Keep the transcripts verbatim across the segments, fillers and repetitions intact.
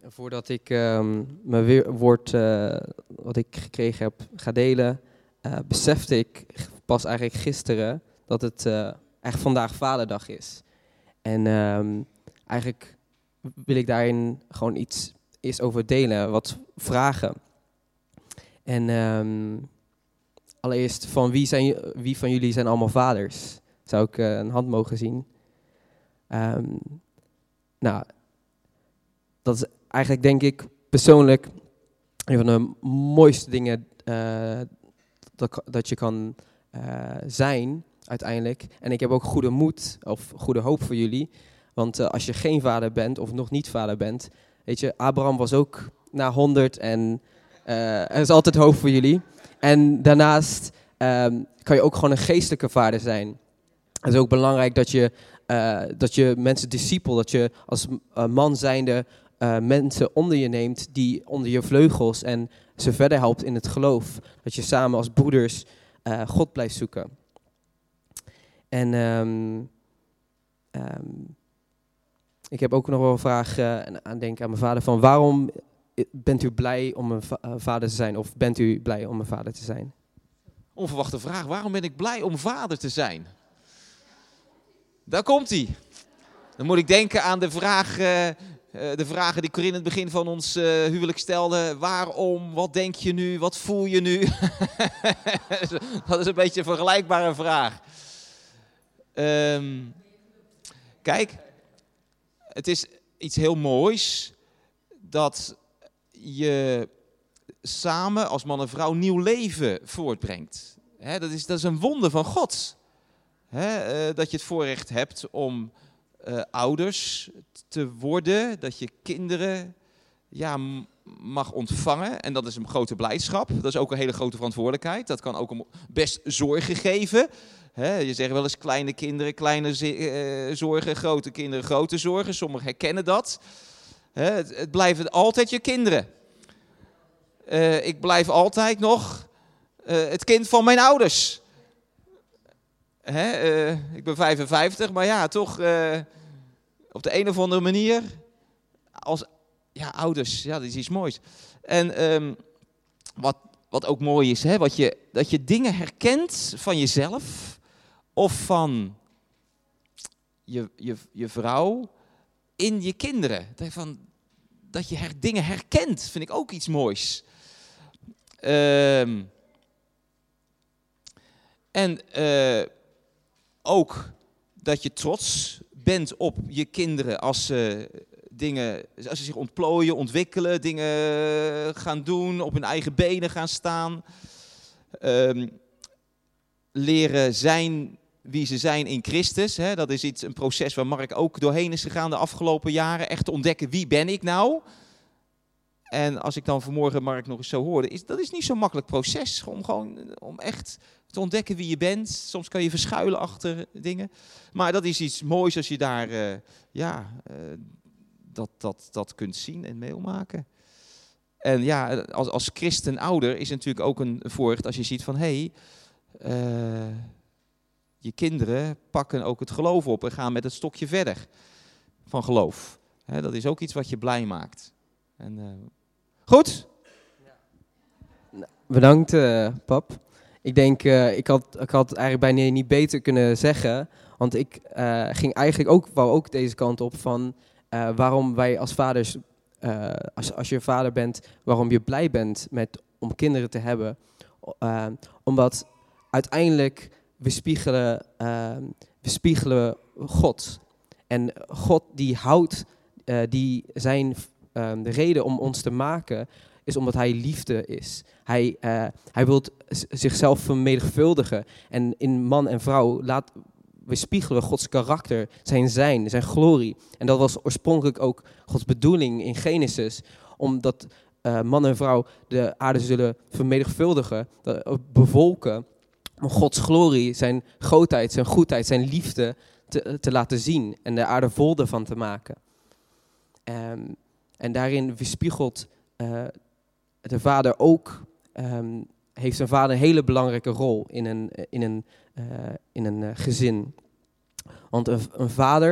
Voordat ik um, mijn weer- woord uh, wat ik gekregen heb ga delen, uh, besefte ik pas eigenlijk gisteren dat het uh, eigenlijk vandaag Vaderdag is. En um, eigenlijk wil ik daarin gewoon iets eerst over delen, wat vragen. En um, allereerst, van wie, zijn, wie van jullie zijn allemaal vaders? Zou ik uh, een hand mogen zien? Um, nou, dat is eigenlijk denk ik persoonlijk een van de mooiste dingen uh, dat, dat je kan uh, zijn uiteindelijk. En ik heb ook goede moed of goede hoop voor jullie. Want uh, als je geen vader bent of nog niet vader bent, weet je, Abraham was ook na honderd en uh, er is altijd hoop voor jullie. En daarnaast um, kan je ook gewoon een geestelijke vader zijn. Het is ook belangrijk dat je, uh, dat je mensen discipel, dat je als uh, man zijnde uh, mensen onder je neemt die onder je vleugels en ze verder helpt in het geloof. Dat je samen als broeders uh, God blijft zoeken. En um, um, ik heb ook nog wel een vraag uh, aan denken aan mijn vader van waarom bent u blij om een va- uh, vader te zijn of bent u blij om een vader te zijn? Onverwachte vraag. Waarom ben ik blij om vader te zijn? Daar komt hij. Dan moet ik denken aan de, vraag, uh, uh, de vragen die Corinne in het begin van ons uh, huwelijk stelde. Waarom? Wat denk je nu? Wat voel je nu? Dat is een beetje een vergelijkbare vraag. Um, kijk, het is iets heel moois dat je samen als man en vrouw nieuw leven voortbrengt. He, dat, is, dat is een wonder van God. He, uh, dat je het voorrecht hebt om uh, ouders te worden, dat je kinderen ja, m- mag ontvangen. En dat is een grote blijdschap. Dat is ook een hele grote verantwoordelijkheid. Dat kan ook best zorgen geven. He, je zegt wel eens kleine kinderen, kleine z- uh, zorgen, grote kinderen, grote zorgen. Sommigen herkennen dat. He, het, het blijven altijd je kinderen. Uh, ik blijf altijd nog uh, het kind van mijn ouders. Hè, uh, ik ben vijfenvijftig, maar ja, toch uh, op de een of andere manier als ja, ouders, ja, dat is iets moois. En um, wat, wat ook mooi is, hè, wat je, dat je dingen herkent van jezelf of van je, je, je vrouw in je kinderen. Dat, van, dat je her, dingen herkent, vind ik ook iets moois. Um, en uh, ook dat je trots bent op je kinderen als ze dingen, als ze zich ontplooien, ontwikkelen, dingen gaan doen, op hun eigen benen gaan staan. Um, leren zijn wie ze zijn in Christus. Hè? Dat is iets, een proces waar Mark ook doorheen is gegaan de afgelopen jaren. Echt te ontdekken, wie ben ik nou? En als ik dan vanmorgen Mark nog eens zo hoorde, is dat is niet zo'n makkelijk proces. Om gewoon om echt te ontdekken wie je bent. Soms kan je verschuilen achter dingen. Maar dat is iets moois als je daar uh, ja, uh, dat, dat, dat kunt zien en meemaken. En ja, als, als christen ouder is het natuurlijk ook een voorrecht als je ziet van hé, hey, uh, je kinderen pakken ook het geloof op en gaan met het stokje verder van geloof. He, dat is ook iets wat je blij maakt. En, uh, goed? Bedankt, uh, pap. Ik denk, uh, ik, had, ik had het eigenlijk bijna niet beter kunnen zeggen. Want ik uh, ging eigenlijk ook, wou ook deze kant op van uh, waarom wij als vaders, uh, als, als je vader bent, waarom je blij bent met, om kinderen te hebben. Uh, omdat uiteindelijk we spiegelen, uh, we spiegelen God. En God die houdt, uh, die zijn uh, de reden om ons te maken is omdat hij liefde is. Hij, uh, hij wil z- zichzelf vermenigvuldigen. En in man en vrouw laat, we spiegelen Gods karakter, zijn zijn, zijn glorie. En dat was oorspronkelijk ook Gods bedoeling in Genesis. Omdat uh, man en vrouw de aarde zullen vermenigvuldigen, uh, bevolken. Om Gods glorie, zijn grootheid, zijn goedheid, zijn liefde te, te laten zien. En de aarde vol ervan te maken. Um, en daarin weerspiegelt uh, de vader ook, um, heeft een vader een hele belangrijke rol in een, in een, uh, in een uh, gezin. Want een, een vader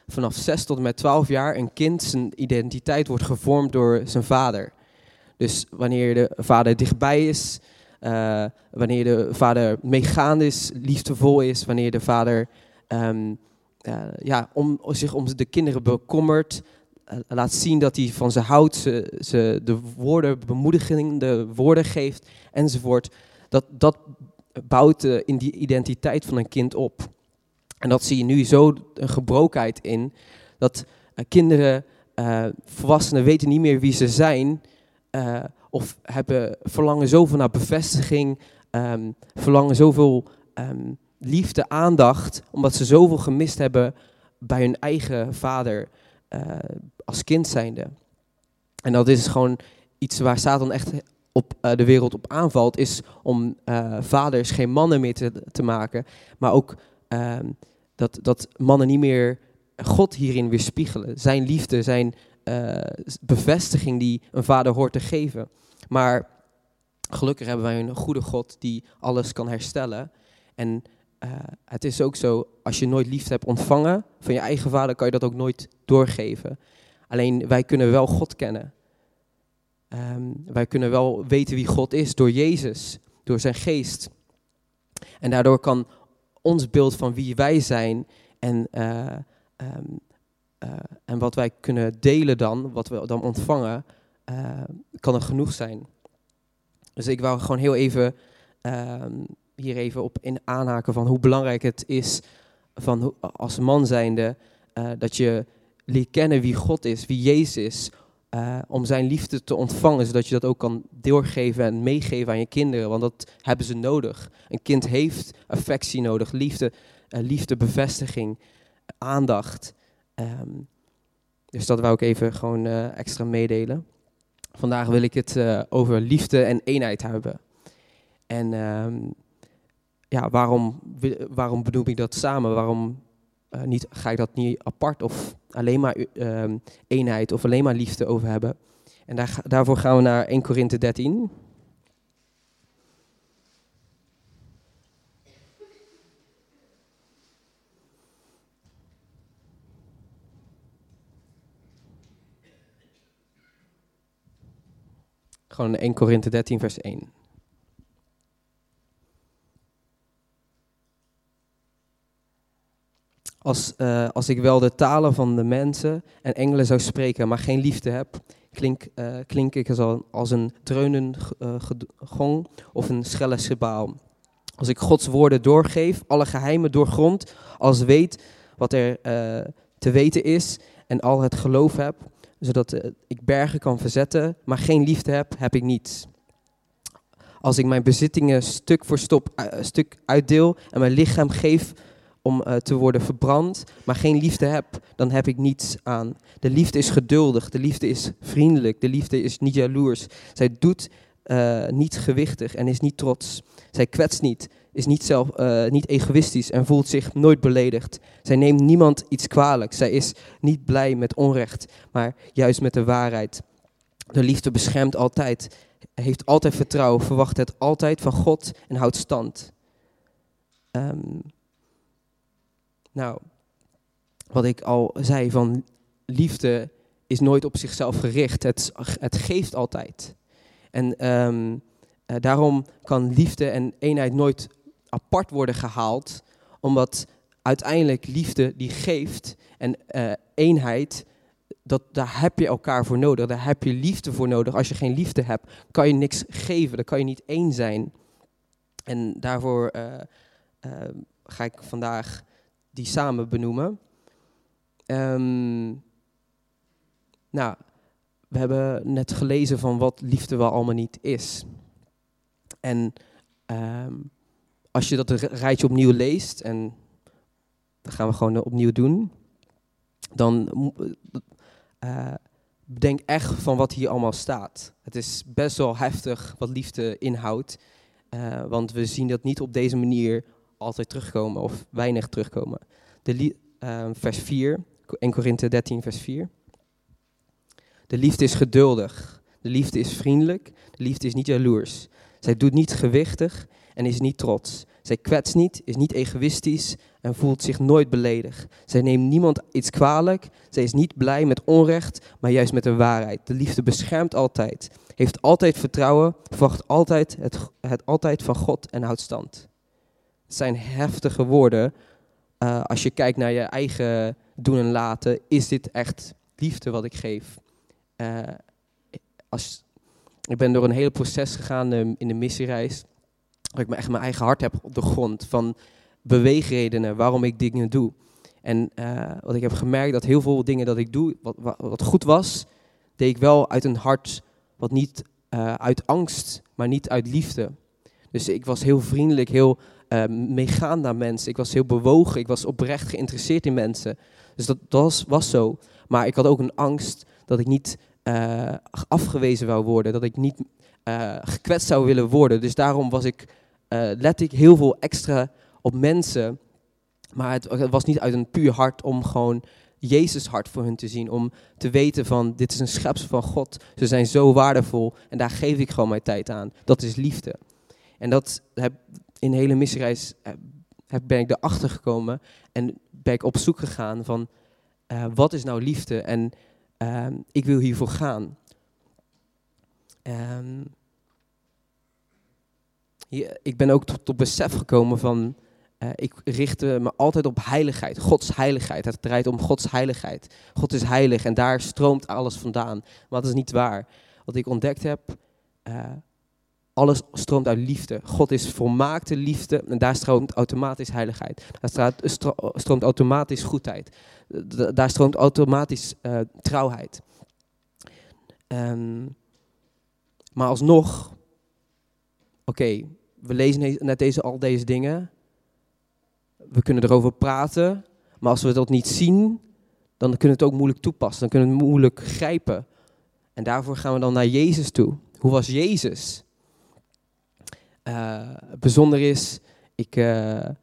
vanaf zes tot en met twaalf jaar een kind zijn identiteit wordt gevormd door zijn vader. Dus wanneer de vader dichtbij is, uh, wanneer de vader meegaand is, liefdevol is, wanneer de vader um, uh, ja, om, zich om de kinderen bekommert, uh, laat zien dat hij van ze houdt, ze, ze de woorden, bemoedigende woorden geeft enzovoort. Dat, dat bouwt uh, in die identiteit van een kind op. En dat zie je nu zo een gebrokenheid in, dat uh, kinderen, uh, volwassenen weten niet meer wie ze zijn, uh, of hebben, verlangen zoveel naar bevestiging, um, verlangen zoveel um, liefde, aandacht, omdat ze zoveel gemist hebben bij hun eigen vader uh, als kind zijnde. En dat is gewoon iets waar Satan echt op uh, de wereld op aanvalt, is om uh, vaders geen mannen meer te, te maken, maar ook uh, dat, dat mannen niet meer God hierin weerspiegelen. Zijn liefde, zijn uh, bevestiging die een vader hoort te geven. Maar gelukkig hebben wij een goede God die alles kan herstellen. En uh, het is ook zo, als je nooit liefde hebt ontvangen van je eigen vader, kan je dat ook nooit doorgeven. Alleen wij kunnen wel God kennen. Um, wij kunnen wel weten wie God is door Jezus, door zijn geest. En daardoor kan ons beeld van wie wij zijn en, uh, um, uh, en wat wij kunnen delen dan, wat we dan ontvangen, uh, kan er genoeg zijn. Dus ik wou gewoon heel even uh, hier even op in aanhaken van hoe belangrijk het is van hoe, als man zijnde, uh, dat je leert kennen wie God is, wie Jezus is, uh, om zijn liefde te ontvangen, zodat je dat ook kan doorgeven en meegeven aan je kinderen, want dat hebben ze nodig. Een kind heeft affectie nodig, liefde, uh, liefde, bevestiging, aandacht. Um, dus dat wou ik even gewoon uh, extra meedelen. Vandaag wil ik het uh, over liefde en eenheid hebben. En um, ja, waarom, waarom benoem ik dat samen? Waarom uh, niet, ga ik dat niet apart of alleen maar uh, eenheid of alleen maar liefde over hebben? En daar, daarvoor gaan we naar Eerste Korinthe dertien. Gewoon Eerste Korinthe dertien vers één. Als, uh, als ik wel de talen van de mensen en engelen zou spreken, maar geen liefde heb, klink, uh, klink ik als, al, als een dreunend uh, gong of een schelle schabaal. Als ik Gods woorden doorgeef, alle geheimen doorgrond, als weet wat er uh, te weten is en al het geloof heb, zodat uh, ik bergen kan verzetten, maar geen liefde heb, heb ik niets. Als ik mijn bezittingen stuk voor stop, uh, stuk uitdeel en mijn lichaam geef om uh, te worden verbrand, maar geen liefde heb, dan heb ik niets aan. De liefde is geduldig, de liefde is vriendelijk, de liefde is niet jaloers. Zij doet uh, niet gewichtig en is niet trots. Zij kwetst niet, is niet, zelf, uh, niet egoïstisch en voelt zich nooit beledigd. Zij neemt niemand iets kwalijk. Zij is niet blij met onrecht, maar juist met de waarheid. De liefde beschermt altijd, heeft altijd vertrouwen, verwacht het altijd van God en houdt stand. Um, nou, wat ik al zei, van liefde is nooit op zichzelf gericht. Het, het geeft altijd. En um, uh, daarom kan liefde en eenheid nooit apart worden gehaald, omdat uiteindelijk liefde die geeft en uh, eenheid, dat, daar heb je elkaar voor nodig. Daar heb je liefde voor nodig. Als je geen liefde hebt, kan je niks geven. Dan kan je niet één zijn. En daarvoor uh, uh, ga ik vandaag die samen benoemen. Um, nou, we hebben net gelezen van wat liefde wel allemaal niet is. En um, als je dat rijtje opnieuw leest, en dat gaan we gewoon opnieuw doen, dan uh, bedenk echt van wat hier allemaal staat. Het is best wel heftig wat liefde inhoudt, uh, want we zien dat niet op deze manier altijd terugkomen of weinig terugkomen. De li- uh, vers vier, Eerste Korinthe dertien vers vier. De liefde is geduldig, de liefde is vriendelijk, de liefde is niet jaloers. Zij doet niet gewichtig en is niet trots. Zij kwetst niet, is niet egoïstisch en voelt zich nooit beledigd. Zij neemt niemand iets kwalijk. Zij is niet blij met onrecht, maar juist met de waarheid. De liefde beschermt altijd, heeft altijd vertrouwen, verwacht altijd het, het altijd van God en houdt stand. Het zijn heftige woorden. Uh, als je kijkt naar je eigen doen en laten, is dit echt liefde wat ik geef. Uh, als, ik ben door een hele proces gegaan uh, in de missiereis, waar ik me echt mijn eigen hart heb op de grond van beweegredenen waarom ik dingen doe. En uh, wat ik heb gemerkt, dat heel veel dingen dat ik doe, wat, wat, wat goed was, deed ik wel uit een hart wat niet uh, uit angst, maar niet uit liefde. Dus ik was heel vriendelijk, heel uh, meegaand naar mensen. Ik was heel bewogen, ik was oprecht geïnteresseerd in mensen. Dus dat, dat was, was zo. Maar ik had ook een angst dat ik niet uh, afgewezen wou worden, dat ik niet uh, gekwetst zou willen worden. Dus daarom was ik, uh, lette ik heel veel extra op mensen. Maar het, het was niet uit een puur hart om gewoon Jezus hart voor hun te zien. Om te weten van, dit is een schepsel van God. Ze zijn zo waardevol en daar geef ik gewoon mijn tijd aan. Dat is liefde. En dat heb, in de hele missiereis heb, ben ik erachter gekomen. En ben ik op zoek gegaan van, uh, wat is nou liefde? En uh, ik wil hiervoor gaan. Um, hier, ik ben ook tot, tot besef gekomen van, Uh, ik richtte me altijd op heiligheid, Gods heiligheid. Het draait om Gods heiligheid. God is heilig en daar stroomt alles vandaan. Maar dat is niet waar. Wat ik ontdekt heb, uh, alles stroomt uit liefde. God is volmaakte liefde en daar stroomt automatisch heiligheid. Daar straat, stro, stroomt automatisch goedheid. D- daar stroomt automatisch uh, trouwheid. Um, maar alsnog, oké, okay, we lezen net deze, al deze dingen. We kunnen erover praten, maar als we dat niet zien, dan kunnen we het ook moeilijk toepassen. Dan kunnen we het moeilijk grijpen. En daarvoor gaan we dan naar Jezus toe. Hoe was Jezus? Uh, bijzonder is, ik, uh, uh,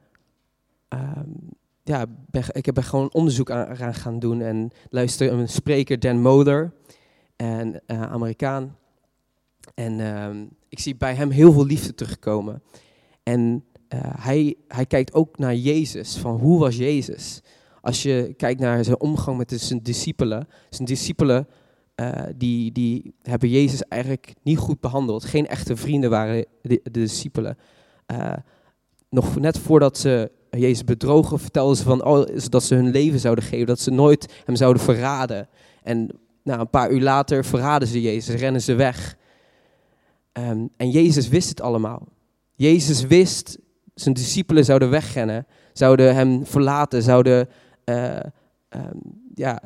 ja, ben, ik heb er gewoon onderzoek aan, aan gaan doen en luister een spreker, Dan Moder, en uh, Amerikaan. En uh, ik zie bij hem heel veel liefde terugkomen. En Uh, hij, hij kijkt ook naar Jezus, van hoe was Jezus? Als je kijkt naar zijn omgang met de, zijn discipelen, zijn discipelen uh, die, die hebben Jezus eigenlijk niet goed behandeld. Geen echte vrienden waren de, de discipelen. Uh, nog net voordat ze Jezus bedrogen, vertelden ze van, oh, dat ze hun leven zouden geven, dat ze nooit hem zouden verraden. En nou, een paar uur later verraden ze Jezus, rennen ze weg. Um, en Jezus wist het allemaal. Jezus wist, zijn discipelen zouden wegrennen, zouden hem verlaten, zouden, uh, um, ja,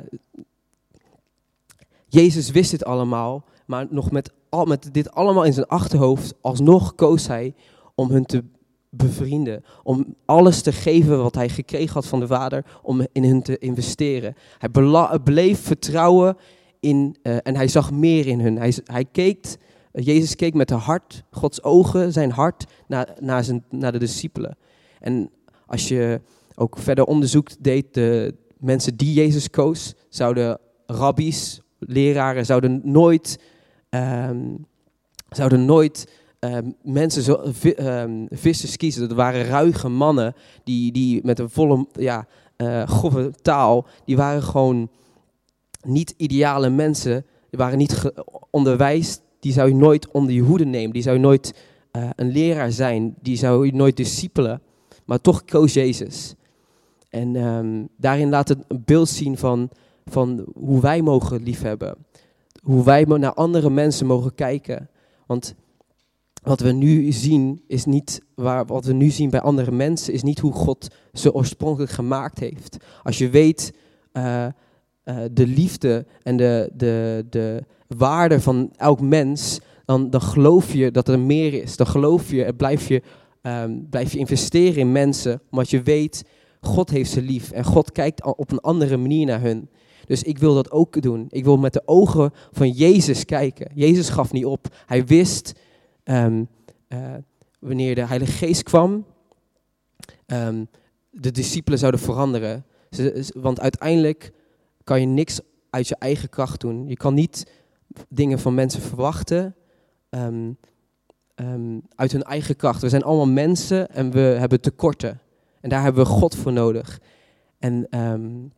Jezus wist dit allemaal, maar nog met, al, met dit allemaal in zijn achterhoofd, alsnog koos hij om hun te bevrienden, om alles te geven wat hij gekregen had van de Vader, om in hun te investeren. Hij bela- bleef vertrouwen in, uh, en hij zag meer in hun. Hij, hij keek... Jezus keek met de hart, Gods ogen, zijn hart, naar, naar, zijn, naar de discipelen. En als je ook verder onderzoek deed, de mensen die Jezus koos, zouden rabbies, leraren, zouden nooit, um, zouden nooit um, mensen, zo, um, vissers kiezen. Dat waren ruige mannen, die, die met een volle, ja, uh, grove taal, die waren gewoon niet ideale mensen, die waren niet ge- onderwijs. Die zou je nooit onder je hoede nemen. Die zou je nooit uh, een leraar zijn. Die zou je nooit discipelen. Maar toch koos Jezus. En um, daarin laat het een beeld zien van, van hoe wij mogen liefhebben. Hoe wij naar andere mensen mogen kijken. Want wat we nu zien is niet waar, wat we nu zien bij andere mensen is niet hoe God ze oorspronkelijk gemaakt heeft. Als je weet uh, uh, de liefde en de, de, de waarde van elk mens, dan, dan geloof je dat er meer is. Dan geloof je en blijf je, um, blijf je investeren in mensen, omdat je weet, God heeft ze lief en God kijkt op een andere manier naar hun. Dus ik wil dat ook doen. Ik wil met de ogen van Jezus kijken. Jezus gaf niet op. Hij wist, um, uh, wanneer de Heilige Geest kwam, um, de discipelen zouden veranderen. Ze, want uiteindelijk kan je niks uit je eigen kracht doen. Je kan niet dingen van mensen verwachten um, um, uit hun eigen kracht. We zijn allemaal mensen en we hebben tekorten. En daar hebben we God voor nodig. En um,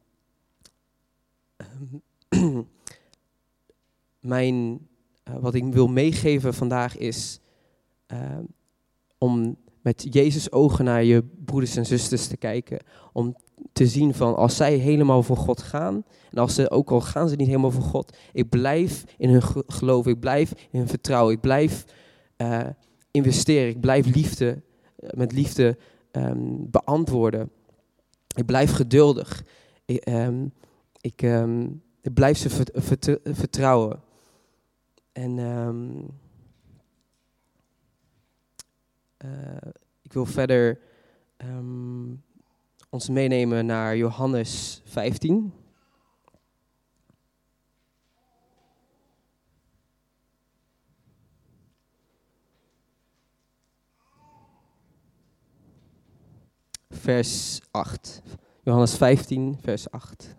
um, mijn, uh, wat ik wil meegeven vandaag is uh, om met Jezus' ogen naar je broeders en zusters te kijken. Om te zien van als zij helemaal voor God gaan. En als ze, ook al gaan ze niet helemaal voor God. Ik blijf in hun geloof. Ik blijf in hun vertrouwen. Ik blijf uh, investeren. Ik blijf liefde, uh, met liefde um, beantwoorden. Ik blijf geduldig. Ik, um, ik, um, ik blijf ze vert, vert, vertrouwen. En um, uh, ik wil verder um, ons meenemen naar Johannes vijftien. Vers acht. Johannes vijftien, vers acht.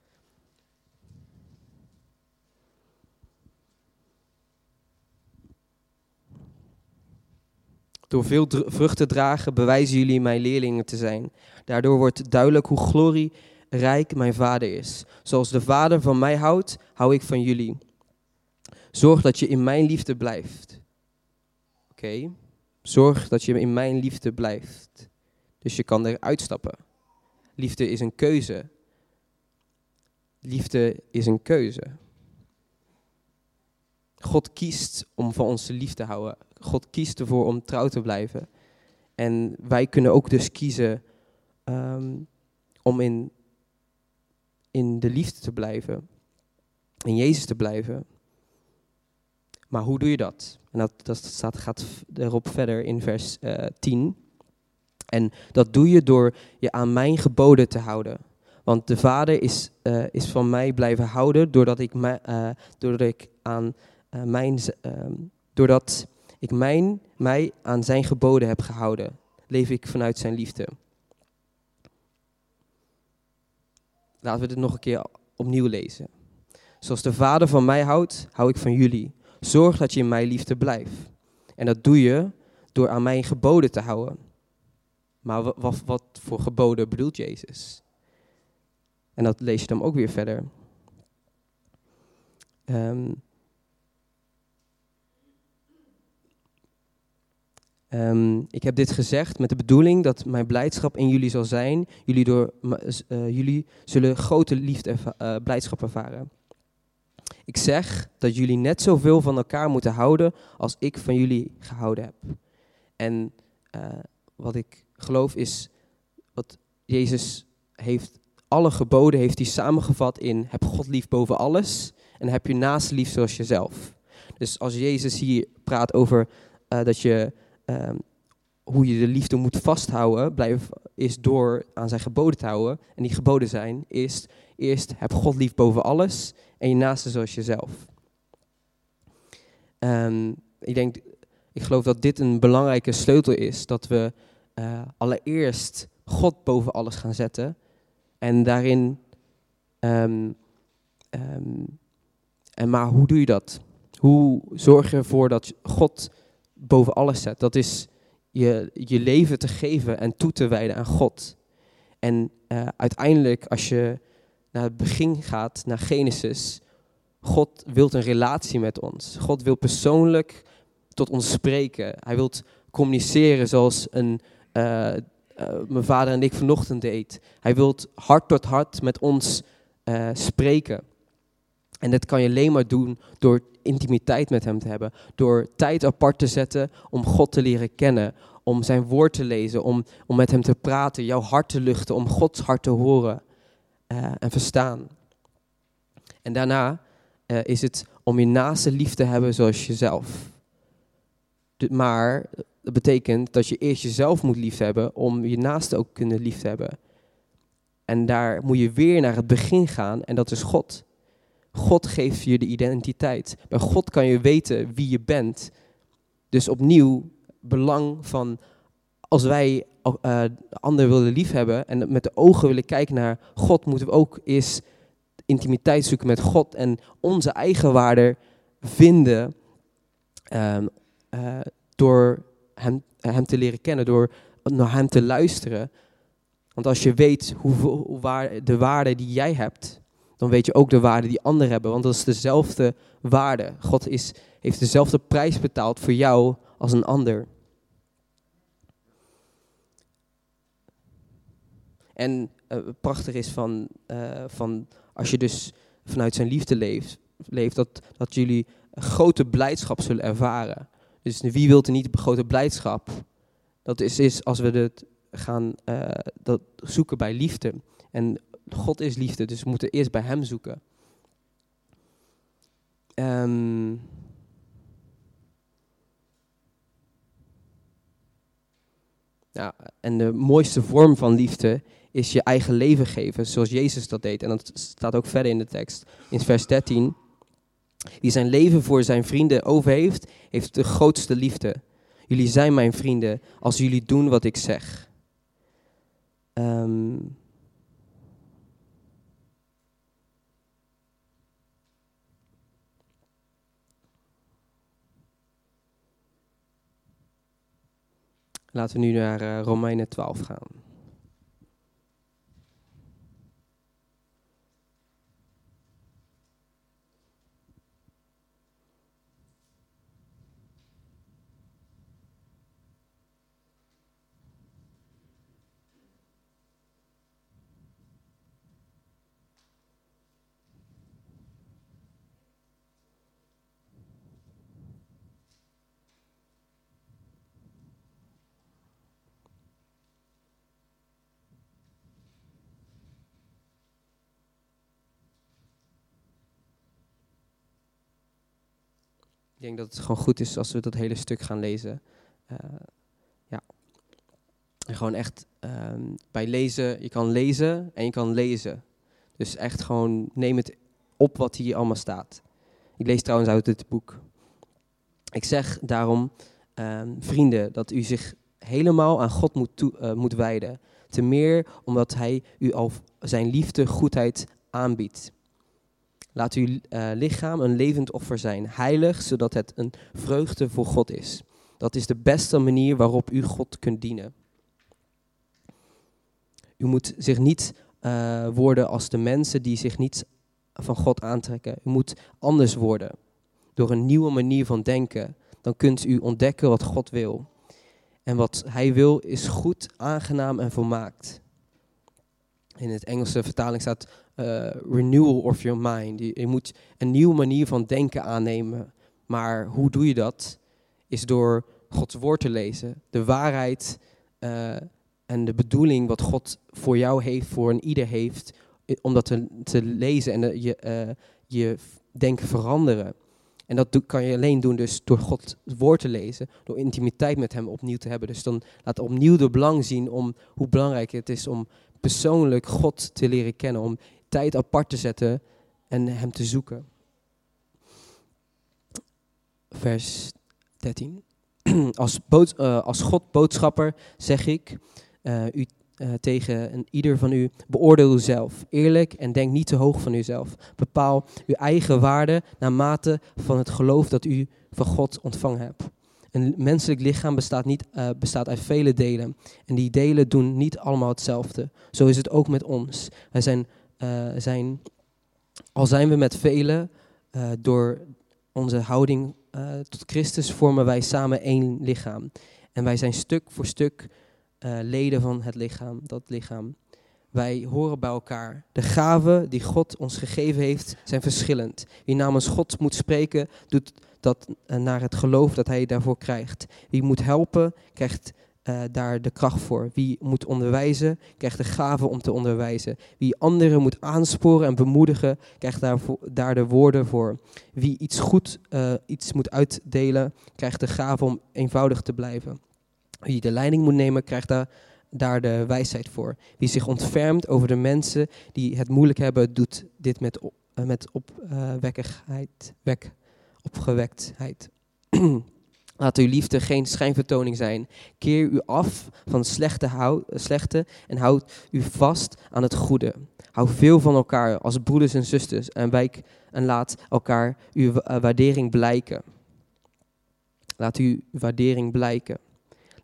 Door veel dr- vrucht te dragen bewijzen jullie mijn leerlingen te zijn. Daardoor wordt duidelijk hoe glorierijk mijn Vader is. Zoals de Vader van mij houdt, hou ik van jullie. Zorg dat je in mijn liefde blijft. Oké. Okay. Zorg dat je in mijn liefde blijft. Dus je kan eruit stappen. Liefde is een keuze. Liefde is een keuze. God kiest om van ons lief te houden. God kiest ervoor om trouw te blijven. En wij kunnen ook dus kiezen um, om in, in de liefde te blijven. In Jezus te blijven. Maar hoe doe je dat? En dat, dat staat, gaat erop verder in vers uh, tien. En dat doe je door je aan mijn geboden te houden. Want de Vader is, uh, is van mij blijven houden doordat ik, mij, uh, doordat ik aan uh, mijn... Uh, doordat ik mijn, mij aan zijn geboden heb gehouden, leef ik vanuit zijn liefde. Laten we dit nog een keer opnieuw lezen. Zoals de Vader van mij houdt, hou ik van jullie. Zorg dat je in mijn liefde blijft. En dat doe je door aan mijn geboden te houden. Maar wat, wat, wat voor geboden bedoelt Jezus? En dat lees je dan ook weer verder. Um, Um, ik heb dit gezegd met de bedoeling dat mijn blijdschap in jullie zal zijn. Jullie, door, uh, jullie zullen grote liefde, uh, blijdschap ervaren. Ik zeg dat jullie net zoveel van elkaar moeten houden als ik van jullie gehouden heb. En uh, wat ik geloof is, wat Jezus heeft, alle geboden heeft hij samengevat in heb God lief boven alles en heb je naast lief zoals jezelf. Dus als Jezus hier praat over uh, dat je... Um, hoe je de liefde moet vasthouden, blijf, is door aan zijn geboden te houden. En die geboden zijn, is eerst heb God lief boven alles en je naaste zoals jezelf. Um, ik denk, ik geloof dat dit een belangrijke sleutel is, dat we uh, allereerst God boven alles gaan zetten. En daarin, um, um, en maar hoe doe je dat? Hoe zorg je ervoor dat God boven alles zet? Dat is je, je leven te geven en toe te wijden aan God. En uh, uiteindelijk, als je naar het begin gaat, naar Genesis, God wil een relatie met ons. God wil persoonlijk tot ons spreken. Hij wil communiceren zoals een, uh, uh, mijn vader en ik vanochtend deed. Hij wil hart tot hart met ons uh, spreken. En dat kan je alleen maar doen door intimiteit met hem te hebben. Door tijd apart te zetten om God te leren kennen. Om zijn woord te lezen. Om, om met hem te praten. Jouw hart te luchten. Om Gods hart te horen. Uh, en verstaan. En daarna uh, is het om je naaste lief te hebben zoals jezelf. De, maar dat betekent dat je eerst jezelf moet lief hebben. Om je naaste ook kunnen lief te hebben. En daar moet je weer naar het begin gaan. En dat is God. God geeft je de identiteit. Bij God kan je weten wie je bent. Dus opnieuw, belang van als wij uh, anderen willen liefhebben en met de ogen willen kijken naar God, moeten we ook eerst intimiteit zoeken met God en onze eigen waarde vinden uh, uh, door hem, hem te leren kennen, door naar hem te luisteren. Want als je weet hoeveel, hoe waar, de waarde die jij hebt, dan weet je ook de waarde die anderen hebben. Want dat is dezelfde waarde. God is, heeft dezelfde prijs betaald voor jou als een ander. En uh, prachtig is van, uh, van als je dus vanuit zijn liefde leeft, leeft dat, dat jullie grote blijdschap zullen ervaren. Dus wie wil er niet grote blijdschap? Dat is, is als we het gaan uh, dat zoeken bij liefde. En God is liefde, dus we moeten eerst bij hem zoeken. Um, ja, en de mooiste vorm van liefde is je eigen leven geven, zoals Jezus dat deed. En dat staat ook verder in de tekst, in vers dertien. Wie zijn leven voor zijn vrienden over heeft, heeft de grootste liefde. Jullie zijn mijn vrienden als jullie doen wat ik zeg. Um, Laten we nu naar uh, Romeinen twaalf gaan. Ik denk dat het gewoon goed is als we dat hele stuk gaan lezen. Uh, ja. En gewoon echt uh, bij lezen, je kan lezen en je kan lezen. Dus echt gewoon neem het op wat hier allemaal staat. Ik lees trouwens uit dit boek. Ik zeg daarom, uh, vrienden, dat u zich helemaal aan God moet, toe, uh, moet wijden. Te meer omdat hij u al zijn liefde, goedheid aanbiedt. Laat uw uh, lichaam een levend offer zijn, heilig, zodat het een vreugde voor God is. Dat is de beste manier waarop u God kunt dienen. U moet zich niet uh, worden als de mensen die zich niet van God aantrekken. U moet anders worden, door een nieuwe manier van denken. Dan kunt u ontdekken wat God wil. En wat hij wil is goed, aangenaam en volmaakt. In het Engelse vertaling staat uh, renewal of your mind. Je, je moet een nieuwe manier van denken aannemen. Maar hoe doe je dat? Is door Gods woord te lezen. De waarheid uh, en de bedoeling wat God voor jou heeft, voor een ieder heeft. Om dat te, te lezen en de, je, uh, je denken veranderen. En dat do, kan je alleen doen dus door Gods woord te lezen. Door intimiteit met hem opnieuw te hebben. Dus dan laat opnieuw de belang zien om hoe belangrijk het is om persoonlijk God te leren kennen. Om tijd apart te zetten en hem te zoeken. Vers dertien. Als, bood, uh, als God boodschapper zeg ik uh, u uh, tegen een ieder van u, beoordeel uzelf eerlijk en denk niet te hoog van uzelf. Bepaal uw eigen waarde naar mate van het geloof dat u van God ontvangen hebt. Een menselijk lichaam bestaat, niet, uh, bestaat uit vele delen. En die delen doen niet allemaal hetzelfde. Zo is het ook met ons. Wij zijn, uh, zijn al zijn we met velen, uh, door onze houding uh, tot Christus vormen wij samen één lichaam. En wij zijn stuk voor stuk uh, leden van het lichaam, dat lichaam. Wij horen bij elkaar. De gaven die God ons gegeven heeft zijn verschillend. Wie namens God moet spreken, doet dat uh, naar het geloof dat hij daarvoor krijgt. Wie moet helpen, krijgt uh, daar de kracht voor. Wie moet onderwijzen, krijgt de gave om te onderwijzen. Wie anderen moet aansporen en bemoedigen, krijgt daarvoor, daar de woorden voor. Wie iets goed uh, iets moet uitdelen, krijgt de gave om eenvoudig te blijven. Wie de leiding moet nemen, krijgt daar, daar de wijsheid voor. Wie zich ontfermt over de mensen die het moeilijk hebben, doet dit met, op, uh, met opwekkigheid, wek, opgewektheid. Laat uw liefde geen schijnvertoning zijn. Keer u af van slechte, hou, slechte en houd u vast aan het goede. Hou veel van elkaar als broeders en zusters en, wijk, en laat elkaar uw waardering blijken. Laat uw waardering blijken.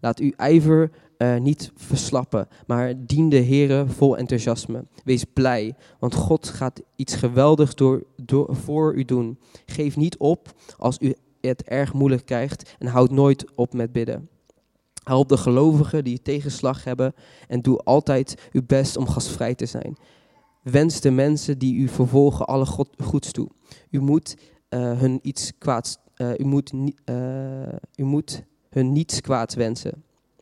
Laat uw ijver uh, niet verslappen, maar dien de Heere vol enthousiasme. Wees blij, want God gaat iets geweldigs door, door, voor u doen. Geef niet op als u het erg moeilijk krijgt en houd nooit op met bidden. Help de gelovigen die tegenslag hebben en doe altijd uw best om gastvrij te zijn. Wens de mensen die u vervolgen alle God, goeds toe. U moet uh, hun iets kwaads, uh, u moet, uh, u moet hun niets kwaads wensen.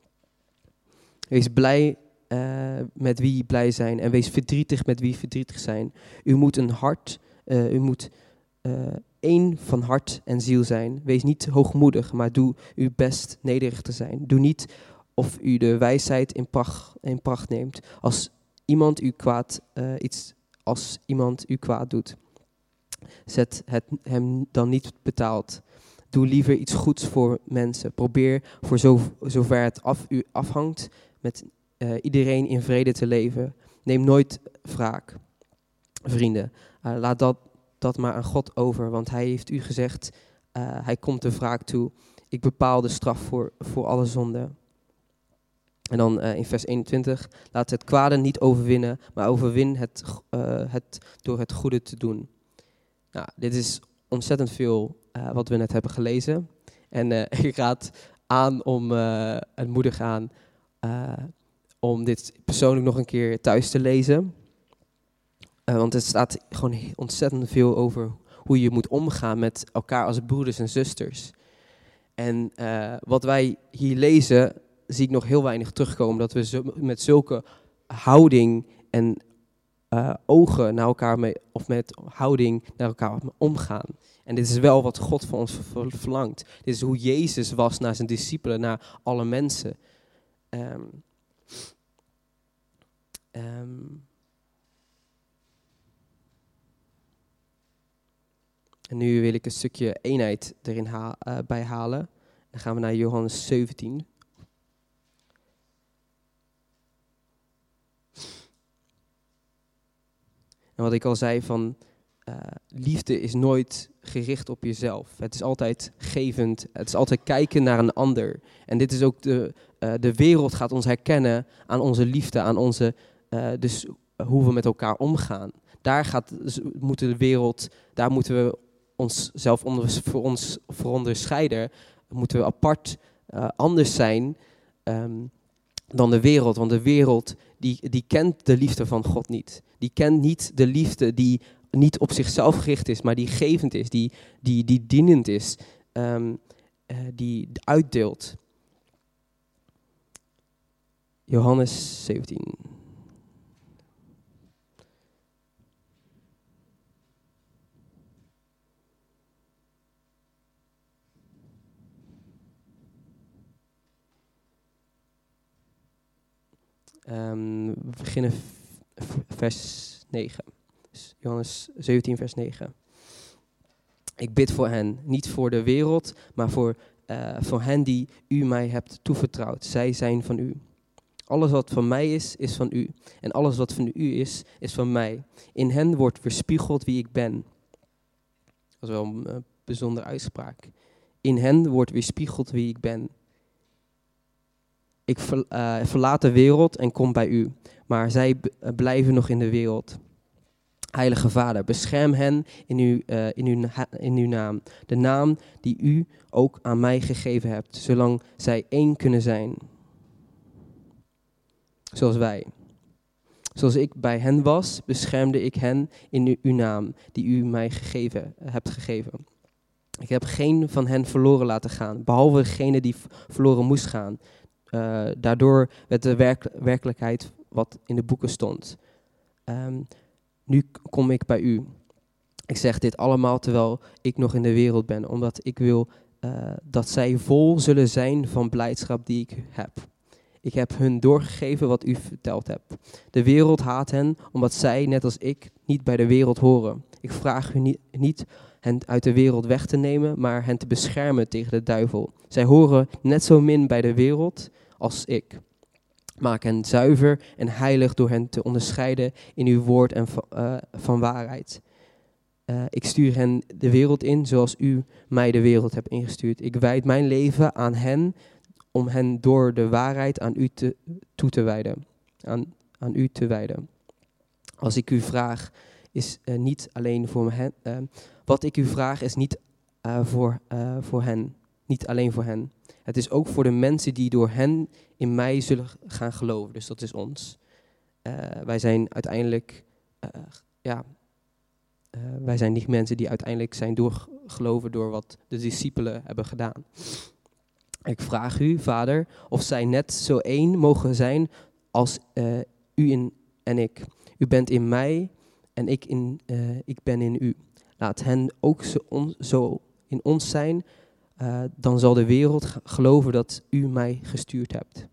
Wees blij uh, met wie blij zijn en wees verdrietig met wie verdrietig zijn. U moet een hart, uh, u moet uh, één van hart en ziel zijn. Wees niet hoogmoedig, maar doe uw best nederig te zijn. Doe niet of u de wijsheid in pracht, in pracht neemt. Als iemand u kwaad, uh, iets, als iemand u kwaad doet, zet het hem dan niet betaald. Doe liever iets goeds voor mensen. Probeer voor zo, zover het af, u afhangt met uh, iedereen in vrede te leven. Neem nooit wraak, vrienden. Uh, laat dat, dat maar aan God over, want hij heeft u gezegd, uh, hij komt de wraak toe. Ik bepaal de straf voor, voor alle zonden. En dan uh, in vers eenentwintig, laat het kwade niet overwinnen, maar overwin het, uh, het door het goede te doen. Nou, dit is ontzettend veel uh, wat we net hebben gelezen. En uh, ik raad aan om, uh, het moedig aan, uh, om dit persoonlijk nog een keer thuis te lezen. Uh, want het staat gewoon ontzettend veel over hoe je moet omgaan met elkaar als broeders en zusters. En uh, wat wij hier lezen, zie ik nog heel weinig terugkomen. Dat we zo, met zulke houding en uh, ogen naar elkaar mee, of met houding naar elkaar omgaan. En dit is wel wat God van ons verlangt. Dit is hoe Jezus was naar zijn discipelen, naar alle mensen. Um, um, en nu wil ik een stukje eenheid erin ha- uh, bij halen. Dan gaan we naar Johannes zeventien. En wat ik al zei van, uh, liefde is nooit gericht op jezelf. Het is altijd gevend, het is altijd kijken naar een ander. En dit is ook de, uh, de wereld gaat ons herkennen aan onze liefde, aan onze, uh, dus hoe we met elkaar omgaan. Daar gaat, moeten de wereld, daar moeten we onszelf onder, voor ons voor onderscheiden. Moeten we apart uh, anders zijn um, dan de wereld. Want de wereld die, die kent de liefde van God niet. Die kent niet de liefde die niet op zichzelf gericht is, maar die gevend is, die, die, die dienend is, um, uh, die uitdeelt. Johannes zeventien. Um, we beginnen v- vers negen. Dus Johannes zeventien, vers negen. Ik bid voor hen, niet voor de wereld, maar voor, uh, voor hen die u mij hebt toevertrouwd. Zij zijn van u. Alles wat van mij is, is van u. En alles wat van u is, is van mij. In hen wordt weerspiegeld wie ik ben. Dat is wel een uh, bijzondere uitspraak. In hen wordt weerspiegeld wie ik ben. Ik ver, uh, verlaat de wereld en kom bij u, maar zij b- uh, blijven nog in de wereld. Heilige Vader, bescherm hen in uw, uh, in, uw na- in uw naam. De naam die u ook aan mij gegeven hebt, zolang zij één kunnen zijn. Zoals wij. Zoals ik bij hen was, beschermde ik hen in uw, uw naam die u mij gegeven, uh, hebt gegeven. Ik heb geen van hen verloren laten gaan, behalve degene die v- verloren moest gaan. Uh, daardoor werd de werk- werkelijkheid wat in de boeken stond. Um, nu kom ik bij u. Ik zeg dit allemaal terwijl ik nog in de wereld ben, omdat ik wil uh, dat zij vol zullen zijn van blijdschap die ik heb. Ik heb hun doorgegeven wat u verteld hebt. De wereld haat hen, omdat zij, net als ik, niet bij de wereld horen. Ik vraag u niet, niet hen uit de wereld weg te nemen, maar hen te beschermen tegen de duivel. Zij horen net zo min bij de wereld als ik. Maak hen zuiver en heilig door hen te onderscheiden in uw woord en van, uh, van waarheid. Uh, ik stuur hen de wereld in zoals u mij de wereld hebt ingestuurd. Ik wijd mijn leven aan hen om hen door de waarheid aan u te, toe te wijden. Aan, aan u te wijden. Als ik u vraag, is uh, niet alleen voor hen. Uh, wat ik u vraag is niet uh, voor, uh, voor hen. Niet alleen voor hen. Het is ook voor de mensen die door hen in mij zullen gaan geloven. Dus dat is ons. Uh, wij zijn uiteindelijk, uh, ja, uh, wij zijn die mensen die uiteindelijk zijn doorgeloven door wat de discipelen hebben gedaan. Ik vraag u, Vader, of zij net zo één mogen zijn als uh, u in, en ik. U bent in mij en ik, in, uh, ik ben in u. Laat hen ook zo, on, zo in ons zijn, uh, dan zal de wereld g- geloven dat u mij gestuurd hebt.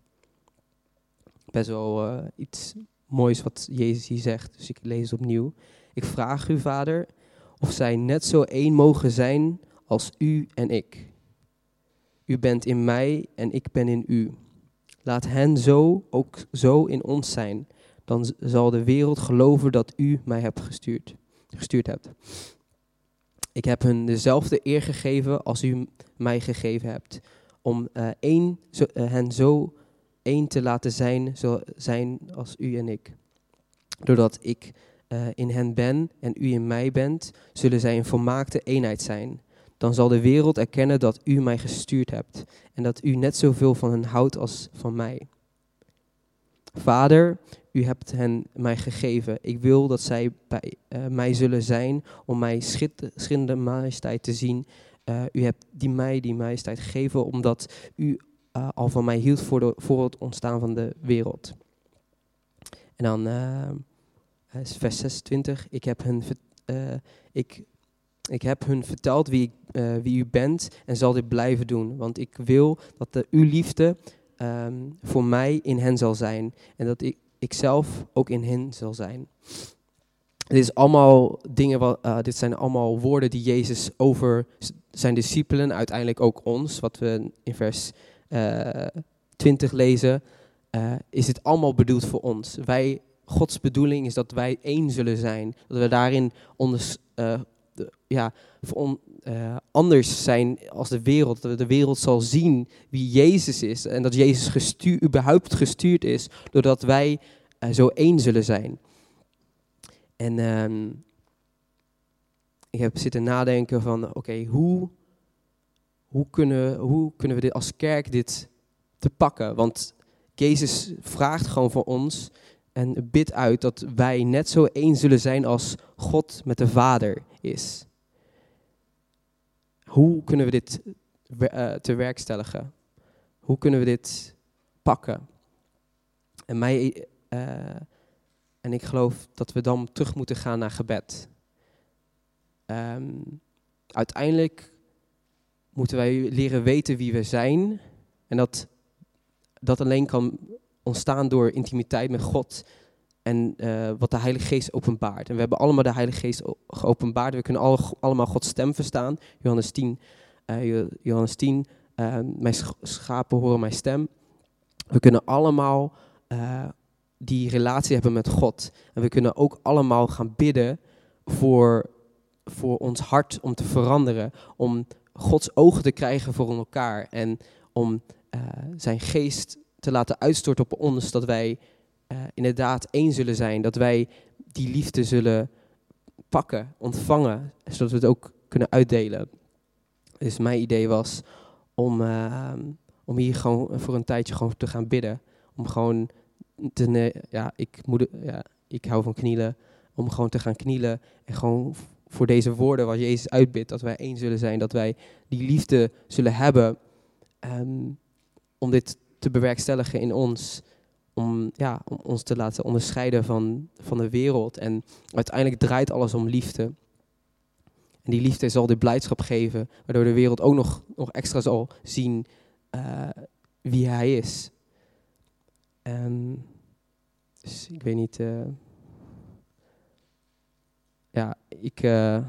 Best wel uh, iets moois wat Jezus hier zegt, dus ik lees het opnieuw. Ik vraag u, Vader, of zij net zo één mogen zijn als u en ik. U bent in mij en ik ben in u. Laat hen zo ook zo in ons zijn. Dan z- zal de wereld geloven dat u mij hebt gestuurd, gestuurd hebt. Ik heb hun dezelfde eer gegeven als u mij gegeven hebt. Om uh, één, zo, uh, hen zo één te laten zijn, zo zijn als u en ik. Doordat ik uh, in hen ben en u in mij bent, zullen zij een volmaakte eenheid zijn. Dan zal de wereld erkennen dat u mij gestuurd hebt en dat u net zoveel van hen houdt als van mij. Vader, u hebt hen mij gegeven. Ik wil dat zij bij uh, mij zullen zijn om mij schitterende majesteit te zien. Uh, u hebt die mij die majesteit gegeven omdat u uh, al van mij hield voor, de, voor het ontstaan van de wereld. En dan uh, vers zesentwintig. Ik heb hen, uh, ik, ik heb hun verteld wie, ik, uh, wie u bent en zal dit blijven doen. Want ik wil dat de, uw liefde um, voor mij in hen zal zijn. En dat ik, ik zelf ook in hen zal zijn. Dit is allemaal dingen, wat, uh, dit zijn allemaal woorden die Jezus over zijn discipelen, uiteindelijk ook ons, wat we in vers uh, twintig lezen, uh, is dit allemaal bedoeld voor ons. Wij, Gods bedoeling is dat wij één zullen zijn, dat we daarin onders, uh, de, ja, voor on, uh, anders zijn als de wereld, dat de wereld zal zien wie Jezus is en dat Jezus gestuur, überhaupt gestuurd is, doordat wij uh, zo één zullen zijn. En um, ik heb zitten nadenken van, oké, okay, hoe, hoe, kunnen, hoe kunnen we dit als kerk dit te pakken? Want Jezus vraagt gewoon voor ons en bidt uit dat wij net zo één zullen zijn als God met de Vader is. Hoe kunnen we dit uh, te werkstelligen? Hoe kunnen we dit pakken? En mij... Uh, En ik geloof dat we dan terug moeten gaan naar gebed. Um, uiteindelijk moeten wij leren weten wie we zijn. En dat, dat alleen kan ontstaan door intimiteit met God. En uh, wat de Heilige Geest openbaart. En we hebben allemaal de Heilige Geest geopenbaard. We kunnen alle, allemaal Gods stem verstaan. Johannes tien. Uh, Johannes tien. Uh, mijn schapen horen mijn stem. We kunnen allemaal... Uh, die relatie hebben met God. En we kunnen ook allemaal gaan bidden voor, voor ons hart om te veranderen. Om Gods ogen te krijgen voor elkaar. En om uh, zijn geest te laten uitstorten op ons. Dat wij uh, inderdaad één zullen zijn. Dat wij die liefde zullen pakken, ontvangen. Zodat we het ook kunnen uitdelen. Dus mijn idee was om, uh, om hier gewoon voor een tijdje gewoon te gaan bidden. Om gewoon... Te, ja, ik, moet, ja, ik hou van knielen, om gewoon te gaan knielen en gewoon voor deze woorden wat Jezus uitbidt, dat wij één zullen zijn, dat wij die liefde zullen hebben um, om dit te bewerkstelligen in ons, om, ja, om ons te laten onderscheiden van, van de wereld. En uiteindelijk draait alles om liefde. En die liefde zal de blijdschap geven, waardoor de wereld ook nog, nog extra zal zien uh, wie hij is. Um, dus ik weet niet, uh, ja, ik, uh,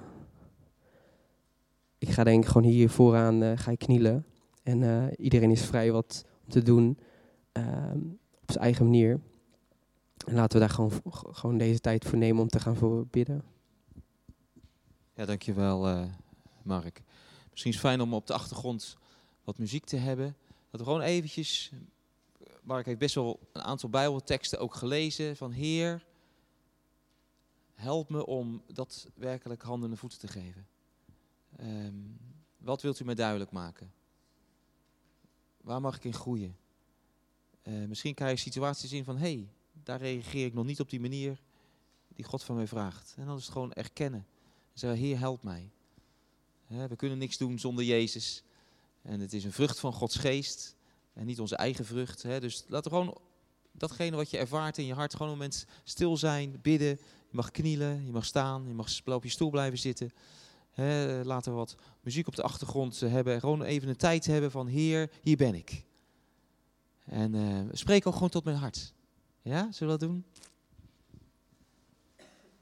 ik ga denk ik gewoon hier vooraan uh, ga ik knielen. En uh, iedereen is vrij wat om te doen uh, op zijn eigen manier. En laten we daar gewoon, gewoon deze tijd voor nemen om te gaan voor bidden. Ja, dankjewel uh, Mark. Misschien is het fijn om op de achtergrond wat muziek te hebben. Dat we gewoon eventjes, Mark heeft best wel een aantal Bijbelteksten ook gelezen, van Heer, help me om dat werkelijk handen en voeten te geven. Um, wat wilt u mij duidelijk maken? Waar mag ik in groeien? Uh, misschien krijg je situaties in van, hé, hey, daar reageer ik nog niet op die manier die God van mij vraagt. En dan is het gewoon erkennen. En zeggen, Heer, help mij. He, we kunnen niks doen zonder Jezus. En het is een vrucht van Gods geest. En niet onze eigen vrucht. He. Dus laat er gewoon datgene wat je ervaart in je hart, gewoon een moment stil zijn, bidden. Je mag knielen, je mag staan, je mag op je stoel blijven zitten. He, laten we wat muziek op de achtergrond hebben. Gewoon even een tijd hebben van, Heer, hier ben ik. En uh, spreek ook gewoon tot mijn hart. Ja, zullen we dat doen?